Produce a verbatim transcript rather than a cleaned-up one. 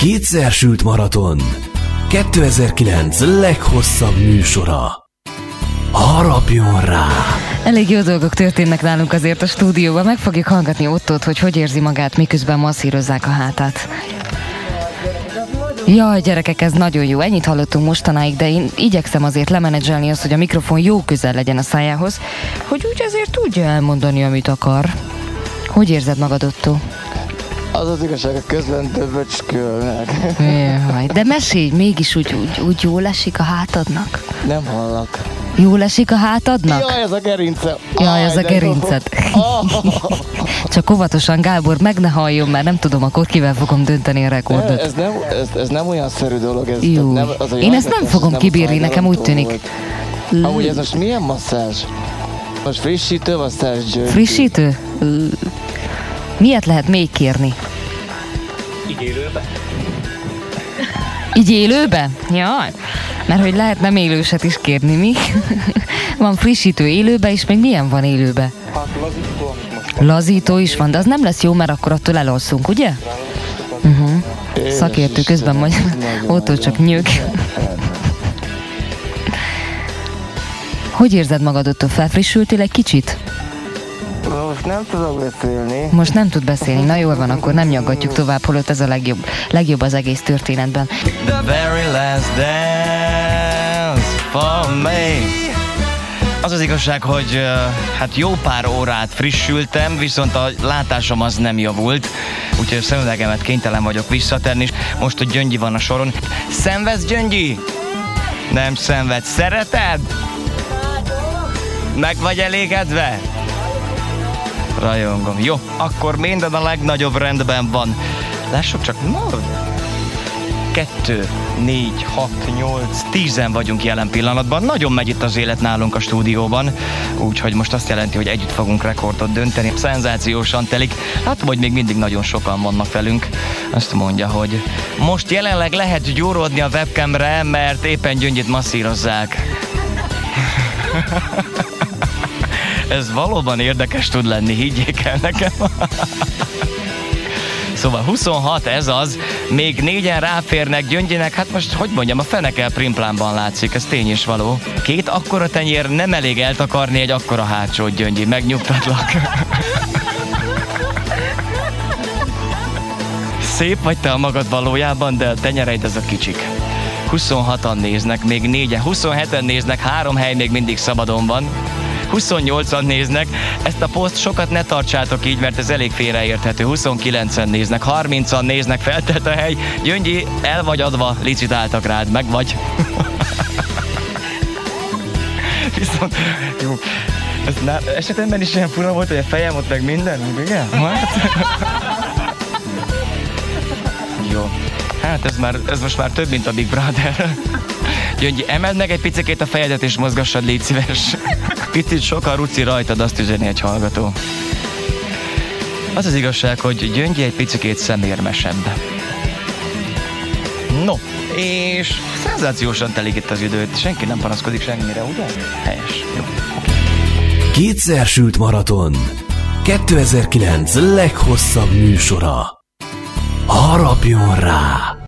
Kétszer sült maraton. kétezer-kilenc leghosszabb műsora. Harapjon rá! Elég jó dolgok történnek nálunk azért a stúdióban. Meg fogjuk hallgatni Ottót, hogy hogy érzi magát, miközben masszírozzák a hátát. Jaj, gyerekek, ez nagyon jó. Ennyit hallottunk mostanáig, de én igyekszem azért lemenedzselni azt, hogy a mikrofon jó közel legyen a szájához, hogy úgy azért tudja elmondani, amit akar. Hogy érzed magad, Ottó? Az az igazság, a közben többöcskölnek. Jaj, de mesélj, mégis úgy, úgy, úgy jól esik a hátadnak? Nem hallak. Jól esik a hátadnak? Jaj, ez a gerince. Jaj, ez a gerinced. Csak óvatosan, Gábor, meg ne halljon, mert nem tudom, akkor kivel fogom dönteni a rekordot. Ez nem, ez, ez nem olyan szerű dolog. Ez Jó. nem, az a Én ezt nem fogom nem kibírni, nekem úgy tűnik. Volt. Amúgy ez most milyen masszázs? Most frissítő masszázs, György? Frissítő? Miért lehet még kérni? Így élőbe? Így élőbe? Jaj, mert hogy lehet nem élőset is kérni, mi? Van frissítő élőbe, és még milyen van élőbe? Hát lazító. Lazító is van, de az nem lesz jó, mert akkor attól elalszunk, ugye? Uh-huh. Szakértő közben majd Ottó csak nyög. Hogy érzed magad, Ottó? Felfrissültél egy kicsit? Most nem tudok beszélni. Most nem tud beszélni. Na jól van, akkor nem nyaggatjuk tovább, holott ez a legjobb, legjobb az egész történetben. The very last dance for me. Az az igazság, hogy hát jó pár órát frissültem, viszont a látásom az nem javult, úgyhogy a szemüvegemet kénytelen vagyok visszatenni. Most, hogy Gyöngyi van a soron. Szenvedsz, Gyöngyi? Nem szenved. Szereted? Meg vagy elégedve? Rajongom. Jó, akkor minden a legnagyobb rendben van. Lássuk csak, no. Kettő, négy, hat, nyolc, tízen vagyunk jelen pillanatban. Nagyon megy itt az élet nálunk a stúdióban, úgyhogy most azt jelenti, hogy együtt fogunk rekordot dönteni. Szenzációsan telik. Hát, hogy még mindig nagyon sokan vannak velünk. Azt mondja, hogy most jelenleg lehet gyúródni a webcamre, mert éppen Gyöngyit masszírozzák. Ez valóban érdekes tud lenni, higgyék el nekem. Szóval huszonhat, ez az, még négyen ráférnek Gyöngyinek, hát most, hogy mondjam, a fenekel primplánban látszik, ez tény is való. Két akkora tenyér nem elég eltakarni egy akkora hátsót, Gyöngyi, megnyugtatlak. Szép vagy te a magad valójában, de a tenyereid ez a kicsik. huszonhatan néznek, még négyen, huszonheten néznek, három hely még mindig szabadon van. huszonnyolcan néznek, ezt a poszt sokat ne tartsátok így, mert ez elég félreérthető. huszonkilencen néznek, harmincan néznek, feltelt a hely. Gyöngyi, el vagy adva, licitáltak rád, meg vagy. Viszont, jó, ez ná, esetemben is ilyen fura volt, hogy a fejem ott meg minden, igen? Jó, hát ez, már, ez most már több, mint a Big Brother. Gyöngyi, emeld meg egy picikét a fejedet és mozgassad, légy szíves. Picit sokkal ruci rajtad, azt üzeni egy hallgató. Az az igazság, hogy Gyöngyi egy picikét szemérmesebb. No, és szenzációsan telik itt az időt. Senki nem panaszkodik semmire, ugye? Helyes. Jó. Kétszer sült maraton. kétezer-kilenc leghosszabb műsora. Harapjon rá!